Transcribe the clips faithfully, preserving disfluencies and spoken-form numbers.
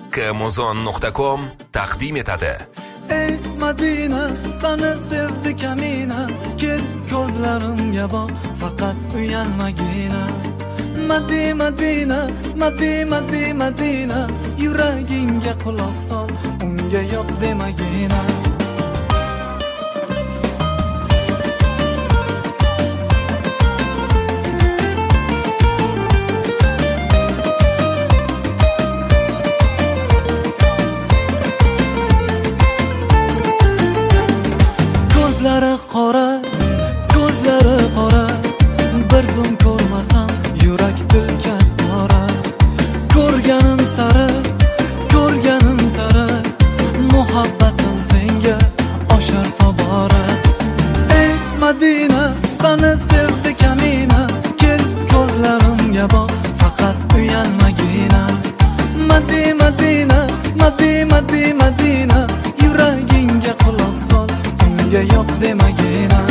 Amazon nuqta com taqdim etadi. Ey Madina, seni sevdi kamina, kel ko'zlarimga boq, faqat uyalmagina. Madi Madina, Madi Madi Madina, yuragingga quloq sol, unga yo'q demagina. Ko'zlari qora, ko'zlari qora, bir zum ko'rmasam yurak tilkat qora. Ko'rganim sari, ko'rganim sari, muhabbatim senga oshar tobora. Ey Madina, seni sevdi kamina, kel ko'zlarimga boq, faqat uyalmagina. Madi Madina, Madi Madi Madina, yuragingga quloq sol, unga yo'q demagina.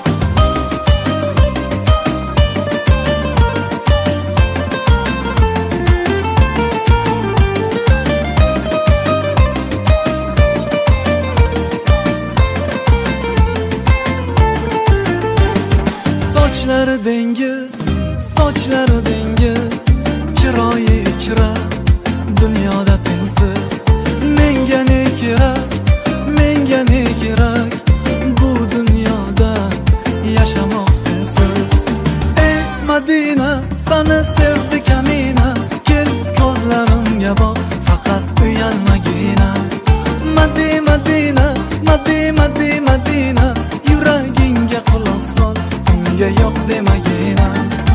Sochlari dengiz, sochlari dengiz, chiroyi ichra, dunyoda tengsiz. Menga ne kerak, menga ne kerak, bu dunyoda yaşamak sensiz. Ey Madina, seni sevdi kamina, kel ko'zlarimga boq, faqat uyalmagina. Madi Madina, Madi Madi Madina, yuragingga quloq sol, unga yo'q demagina.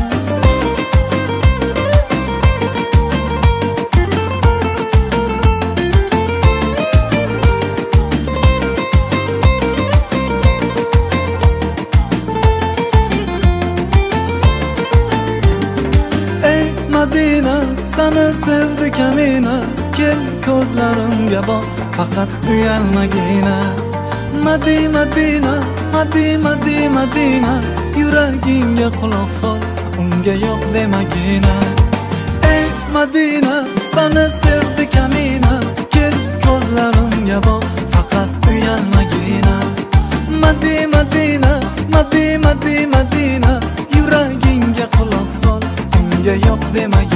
Madina, seni sevdi kamina, kel ko'zlarimga boq, faqat uyalmagina. Madi Madina, Madi Madi Madina, yuragingga quloq sol, unga yo'q demagina. Ey Madina, seni sevdi kamina, kel ko'zlarimga boq, faqat uyalmagina. Madi Madina, Madi Madi Madina, yuragingga quloq sol, unga yo'q demagina.